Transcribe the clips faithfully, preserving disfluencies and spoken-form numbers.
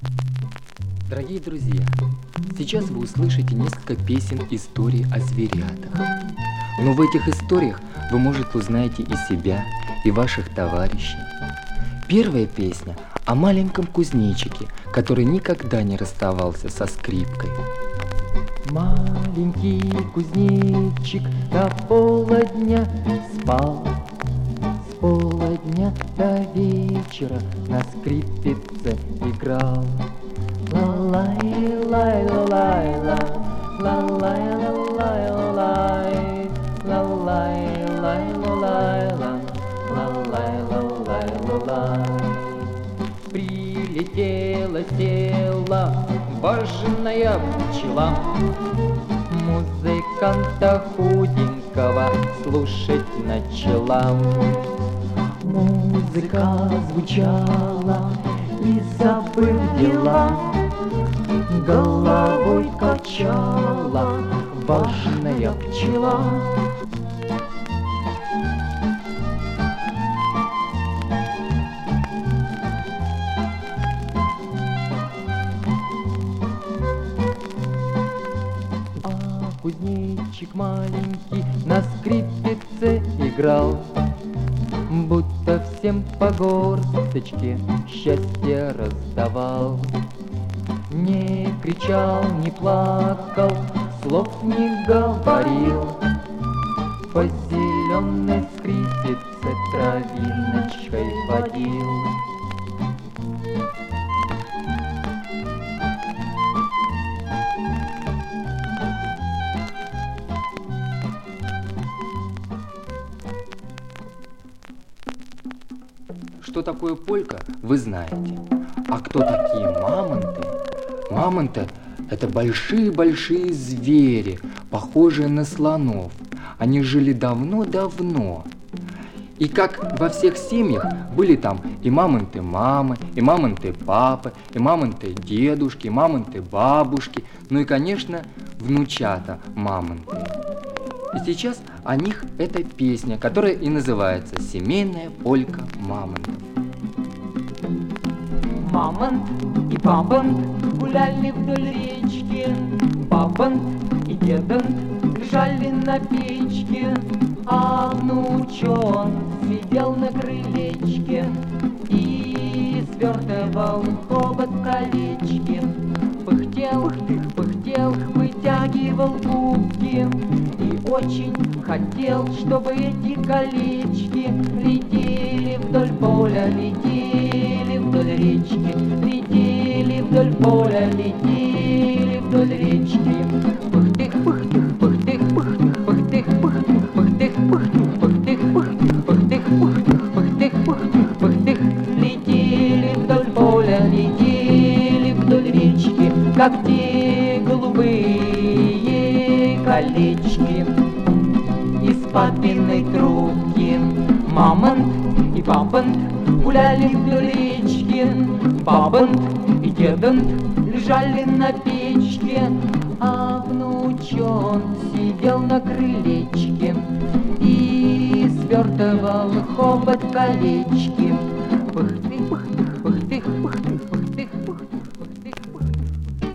Дорогие друзья, сейчас вы услышите несколько песен историй о зверятах. Но в этих историях вы, может, узнаете и себя, и ваших товарищей. Первая песня о маленьком кузнечике, который никогда не расставался со скрипкой. Маленький кузнечик до полдня спал, с полдня до вечера на скрипице играл. Ла-лай-лай, ла-лай-ла, ла-лай, ла-лай, ла-лай, ла-лай-лай, ла-лай-ла, ла-лай, ла-лай, ла-лай. Прилетела, села важная пчела, музыканта худенького слушать начала. Музыка звучала, и, забыв дела, головой качала важная пчела. А кузнечик маленький на скрипице играл, будто всем по горсточке счастье раздавал. Не кричал, не плакал, слов не говорил, по зеленой скрипице травиночкой водил. Что такое полька, вы знаете. А кто такие мамонты? Мамонты – это большие-большие звери, похожие на слонов. Они жили давно-давно. И как во всех семьях были там и мамонты-мамы, и мамонты-папы, и мамонты-дедушки, и мамонты-бабушки, ну и, конечно, внучата мамонты. И сейчас о них эта песня, которая и называется «Семейная полька мамонтов». Мамонт и папонт гуляли вдоль речки, папонт и дедонт лежали на печке, а внучон сидел на крылечке и свертывал хобот колечки. Пыхтел, пыхтел, вытягивал губки и очень хотел, чтобы эти колечки летели вдоль поля, летели вдоль речки, летели вдоль поля, летели вдоль речки. Пыхтых, пыхтых, пыхтых, пыхтых, пыхтых, пыхтых, пыхтых, пыхтых, пыхтых, пыхтых, пыхтых, пыхтых, пыхтых, пыхтых, пыхтых, летели вдоль поля, летели вдоль речки, как те голубые колечки из папиной трубки. Мамонт и папонт гуляли вдоль речки, папонт и дедонт лежали на печке, а внучон сидел на крылечке и свертывал хобот колечки. Пыхтых, пыхтых, пыхтых, пыхтых, пыхтых, пыхтых, пыхтых, пыхтых.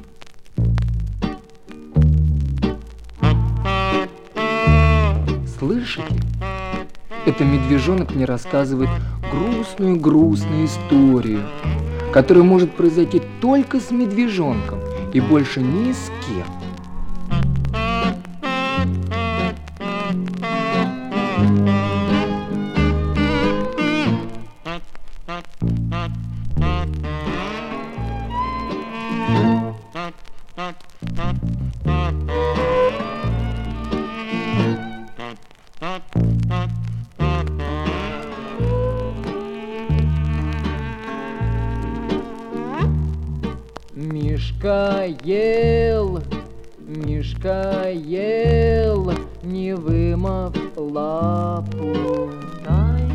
Слышите? Это медвежонок мне рассказывает грустную-грустную историю, которая может произойти только с медвежонком и больше ни с кем. Мишка ел, Мишка ел, не вымыв лапу. Дай,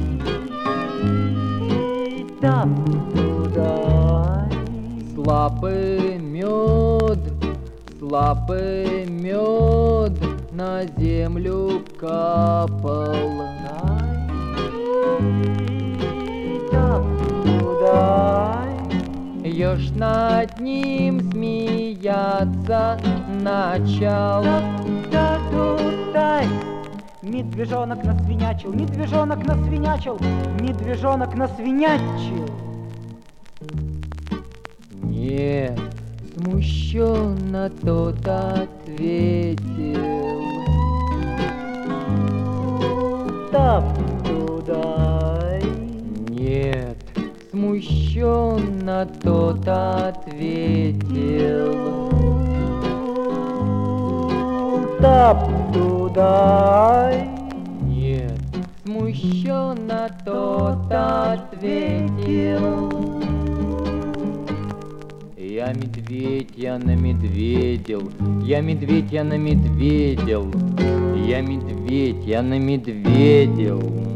тап туда, с лапы мед, с лапы мед на землю капал. Дай, тап туда. ж над ним смеяться начал. Та-ду-тай! Медвежонок насвинячил, медвежонок насвинячил, медвежонок насвинячил. Нет, смущенно тот ответил. Тап-туда-дай! Нет, смущенно тот ответил. Тап-туда-дай! Нет, смущенно тот ответил. Я медведь, я намедведил, я медведь, я намедведил, я медведь, я намедведил.